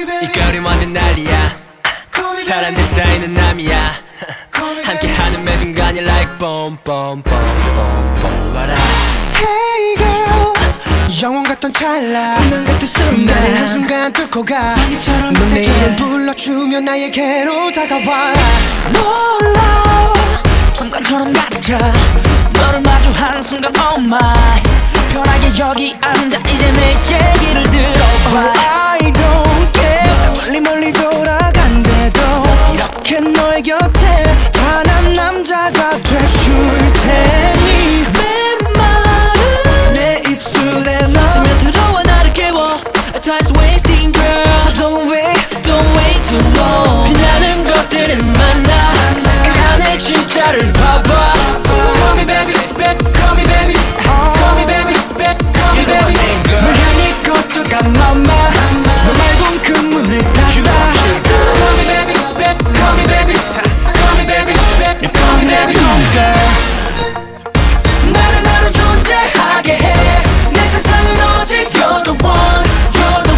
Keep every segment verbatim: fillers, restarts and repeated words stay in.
이 거리 완전 난리야. 사람들 사이는 남이야. 함께하는 매 순간이 like boom boom boom boom boom. What up? Hey girl, 영원 같던 찰나, 운명 같은 순간, 나를 한순간 뚫고 가. 넌 내 이름 불러주면 나에게로 다가와. 몰라, 순간처럼 낮아. 너를 마주하는 순간 oh my, 편하게 여기 앉아 이제 내 얘기를 들어봐. I don't care, 멀리 멀리 돌아간대도 이렇게 너의 곁에 단 한 남자가 돼줄 테니. 내 말은 내 입술에 너 스며들어와 나를 깨워. Time's wasting girl, So don't wait, don't wait too long. 빛나는 것들을 만나 그 안에 진짜를 봐봐. Call me baby, baby, call me baby, call me baby, baby, call me baby. 널 향해 거쳐가 mama, 너 말곤 그 문을 닫아. Call me baby, baby, call me baby, call me baby, baby, call me baby. girl, 나를 나로 존재하게 해. 내 세상은 오직 you're the one, you're the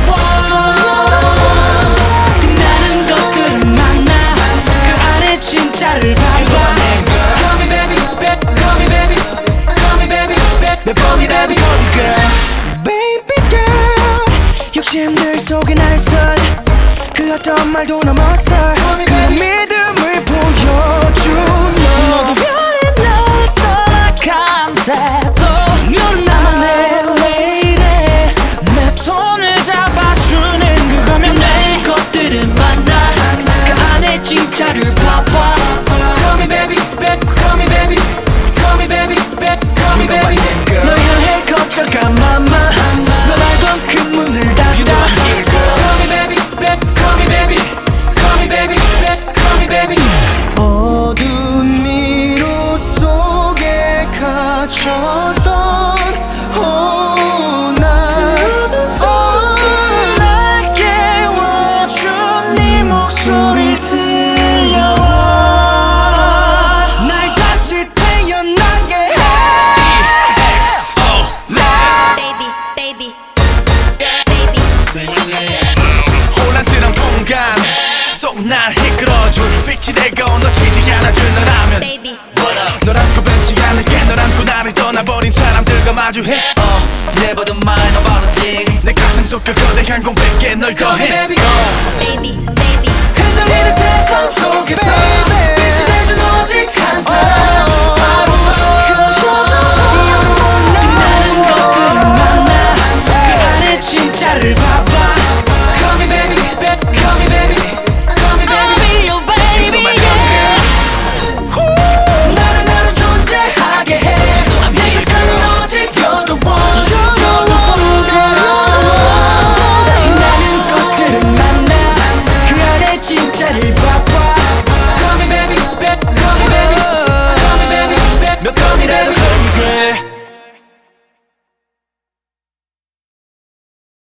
one. 빛나는 것들을 만나 그 안에 진짜를 봐봐. Call me baby, baby, call me baby, call me baby, baby, call me baby, girl. baby girl. 욕심들 속에 나의 선, 그 어떤 말도 넘어서 그 믿음을 보여준 너. 모두 변해 널 떠나간대도 너는 나만 내 lady. 내 손을 잡아주는 그거면 내 것들을 만나 그 안에 진짜를 봐봐. Call me baby, baby, call me baby, call me baby, baby, call me baby. 널 향해 거쳐가 mama, 너 말곤 그 문을 닫아. Call me baby, baby, call me baby, call me baby, baby, call me baby. 어둠 미로 속에 갇혔던 oh, 나 날 깨워준 네 목소리를 들려와. 날 다시 태어나게 해. baby, baby, baby. 혼란스러운 공간 속 날 이끌어줄 빛이 되고 놓치지 않아줄 너라면 baby. 널 안고 벤치 않을게. 널 안고 나를 떠나버린 사람들과 마주해. uh, Never the mind about a thing. 내 가슴 속 그 거대한 공백에 널 더해. baby, baby. 흔들리는 세상 속에서 빛이 되준 오직 한 사람.